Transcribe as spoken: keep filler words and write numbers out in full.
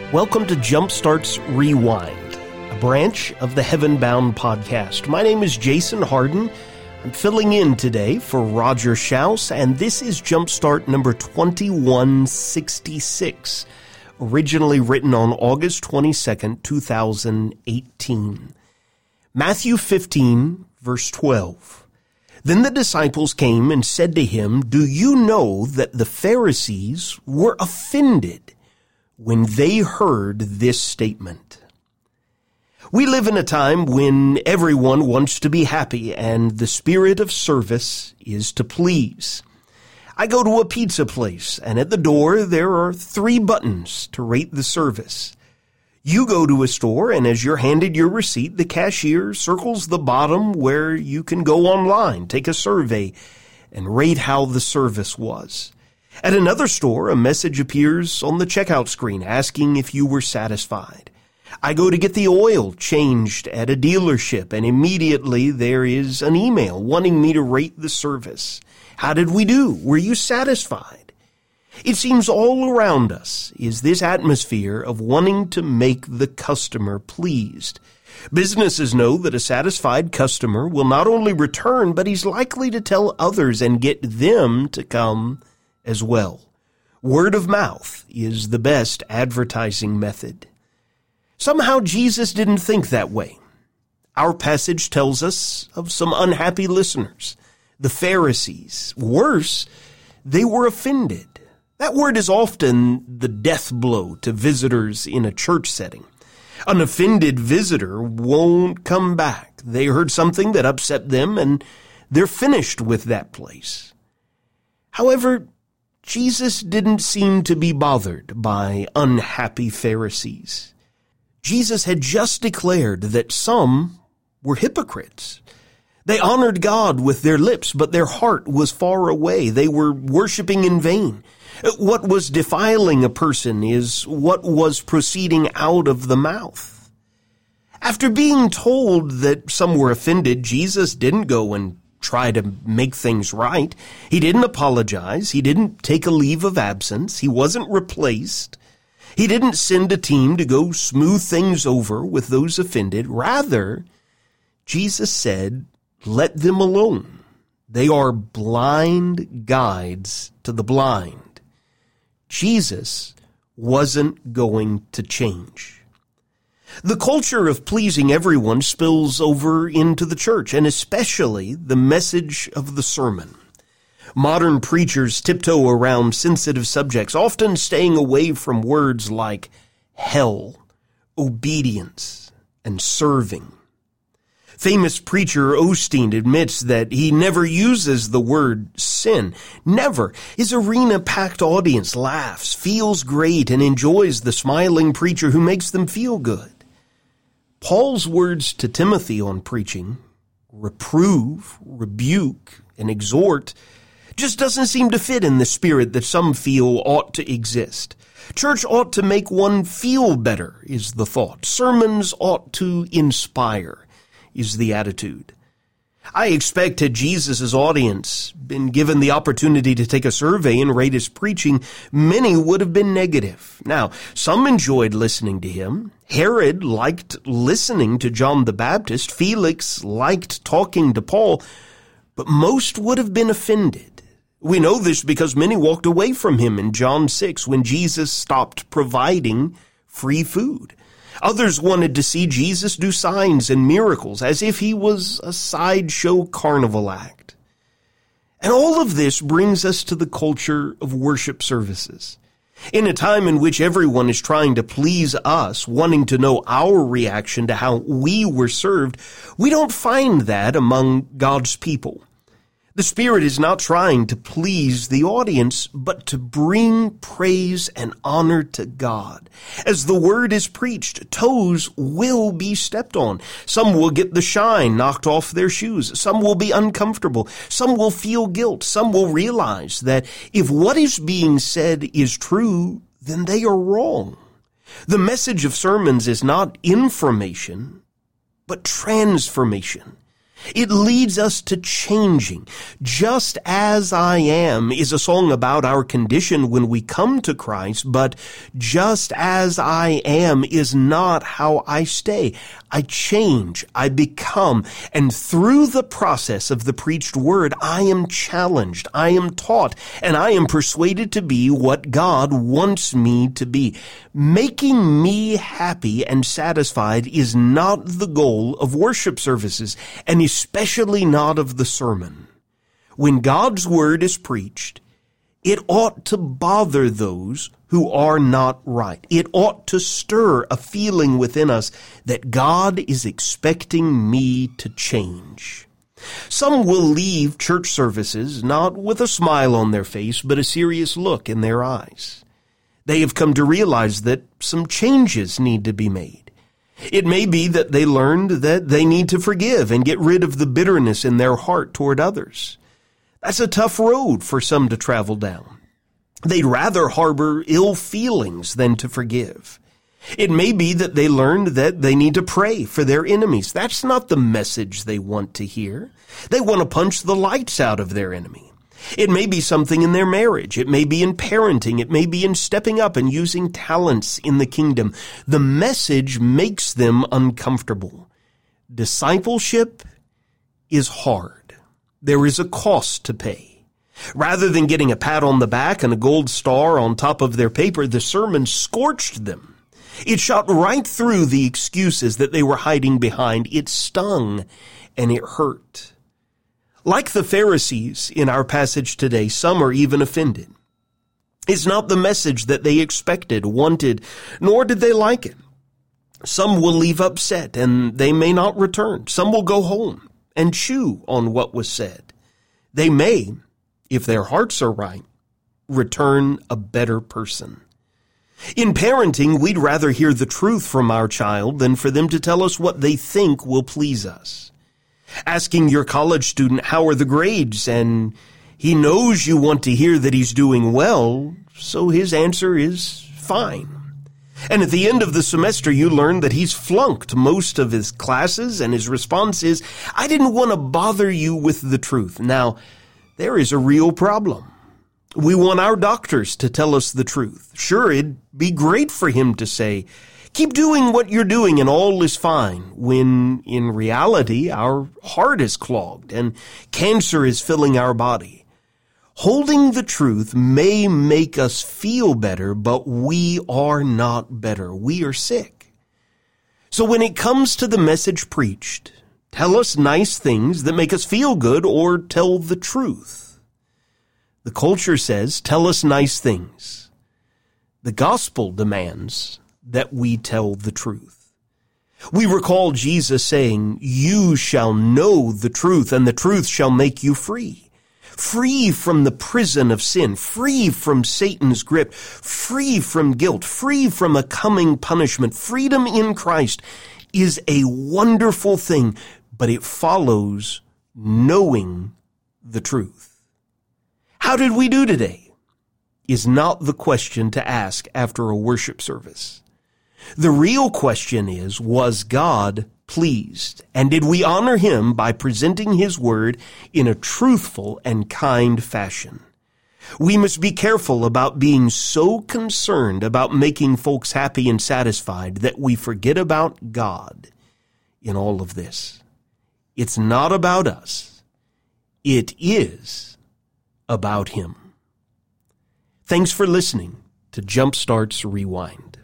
Welcome to Jumpstart's Rewind, a branch of the Heaven Bound podcast. My name is Jason Harden. I'm filling in today for Roger Schaus, and this is Jumpstart number twenty-one sixty-six, originally written on August twenty-second, two thousand eighteen. Matthew fifteen, verse twelve. Then the disciples came and said to him, "Do you know that the Pharisees were offended when they heard this statement?" We live in a time when everyone wants to be happy, and the spirit of service is to please. I go to a pizza place, and at the door there are three buttons to rate the service. You go to a store, and as you're handed your receipt, the cashier circles the bottom where you can go online, take a survey, and rate how the service was. At another store, a message appears on the checkout screen asking if you were satisfied. I go to get the oil changed at a dealership, and immediately there is an email wanting me to rate the service. How did we do? Were you satisfied? It seems all around us is this atmosphere of wanting to make the customer pleased. Businesses know that a satisfied customer will not only return, but he's likely to tell others and get them to come as well. Word of mouth is the best advertising method. Somehow Jesus didn't think that way. Our passage tells us of some unhappy listeners, the Pharisees. Worse, they were offended. That word is often the death blow to visitors in a church setting. An offended visitor won't come back. They heard something that upset them, and they're finished with that place. However, Jesus didn't seem to be bothered by unhappy Pharisees. Jesus had just declared that some were hypocrites. They honored God with their lips, but their heart was far away. They were worshiping in vain. What was defiling a person is what was proceeding out of the mouth. After being told that some were offended, Jesus didn't go and try to make things right. He didn't apologize. He didn't take a leave of absence. He wasn't replaced. He didn't send a team to go smooth things over with those offended. Rather, Jesus said, "Let them alone. They are blind guides to the blind." Jesus wasn't going to change. The culture of pleasing everyone spills over into the church, and especially the message of the sermon. Modern preachers tiptoe around sensitive subjects, often staying away from words like hell, obedience, and serving. Famous preacher Osteen admits that he never uses the word sin. Never. His arena-packed audience laughs, feels great, and enjoys the smiling preacher who makes them feel good. Paul's words to Timothy on preaching, reprove, rebuke, and exhort, just doesn't seem to fit in the spirit that some feel ought to exist. Church ought to make one feel better, is the thought. Sermons ought to inspire, is the attitude. I expect had Jesus' audience been given the opportunity to take a survey and rate his preaching, many would have been negative. Now, some enjoyed listening to him. Herod liked listening to John the Baptist. Felix liked talking to Paul, but most would have been offended. We know this because many walked away from him in John six when Jesus stopped providing free food. Others wanted to see Jesus do signs and miracles as if he was a sideshow carnival act. And all of this brings us to the culture of worship services. In a time in which everyone is trying to please us, wanting to know our reaction to how we were served, we don't find that among God's people. The Spirit is not trying to please the audience, but to bring praise and honor to God. As the word is preached, toes will be stepped on. Some will get the shine knocked off their shoes. Some will be uncomfortable. Some will feel guilt. Some will realize that if what is being said is true, then they are wrong. The message of sermons is not information, but transformation. It leads us to changing. Just as I am is a song about our condition when we come to Christ, but just as I am is not how I stay. I change, I become, and through the process of the preached word, I am challenged, I am taught, and I am persuaded to be what God wants me to be. Making me happy and satisfied is not the goal of worship services, and especially not of the sermon. When God's word is preached, it ought to bother those who are not right. It ought to stir a feeling within us that God is expecting me to change. Some will leave church services not with a smile on their face, but a serious look in their eyes. They have come to realize that some changes need to be made. It may be that they learned that they need to forgive and get rid of the bitterness in their heart toward others. That's a tough road for some to travel down. They'd rather harbor ill feelings than to forgive. It may be that they learned that they need to pray for their enemies. That's not the message they want to hear. They want to punch the lights out of their enemy. It may be something in their marriage. It may be in parenting. It may be in stepping up and using talents in the kingdom. The message makes them uncomfortable. Discipleship is hard. There is a cost to pay. Rather than getting a pat on the back and a gold star on top of their paper, the sermon scorched them. It shot right through the excuses that they were hiding behind. It stung and it hurt. Like the Pharisees in our passage today, some are even offended. It's not the message that they expected, wanted, nor did they like it. Some will leave upset and they may not return. Some will go home and chew on what was said. They may, if their hearts are right, return a better person. In parenting, we'd rather hear the truth from our child than for them to tell us what they think will please us. Asking your college student, how are the grades? And he knows you want to hear that he's doing well, so his answer is fine. And at the end of the semester, you learn that he's flunked most of his classes, and his response is, I didn't want to bother you with the truth. Now, there is a real problem. We want our doctors to tell us the truth. Sure, it'd be great for him to say, keep doing what you're doing and all is fine, when in reality our heart is clogged and cancer is filling our body. Holding the truth may make us feel better, but we are not better. We are sick. So when it comes to the message preached, tell us nice things that make us feel good or tell the truth. The culture says, tell us nice things. The gospel demands that we tell the truth. We recall Jesus saying, you shall know the truth, and the truth shall make you free. Free from the prison of sin, free from Satan's grip, free from guilt, free from a coming punishment. Freedom in Christ is a wonderful thing, but it follows knowing the truth. How did we do today? Is not the question to ask after a worship service. The real question is, was God pleased? And did we honor him by presenting his word in a truthful and kind fashion? We must be careful about being so concerned about making folks happy and satisfied that we forget about God in all of this. It's not about us. It is about him. Thanks for listening to Jumpstart's Rewind.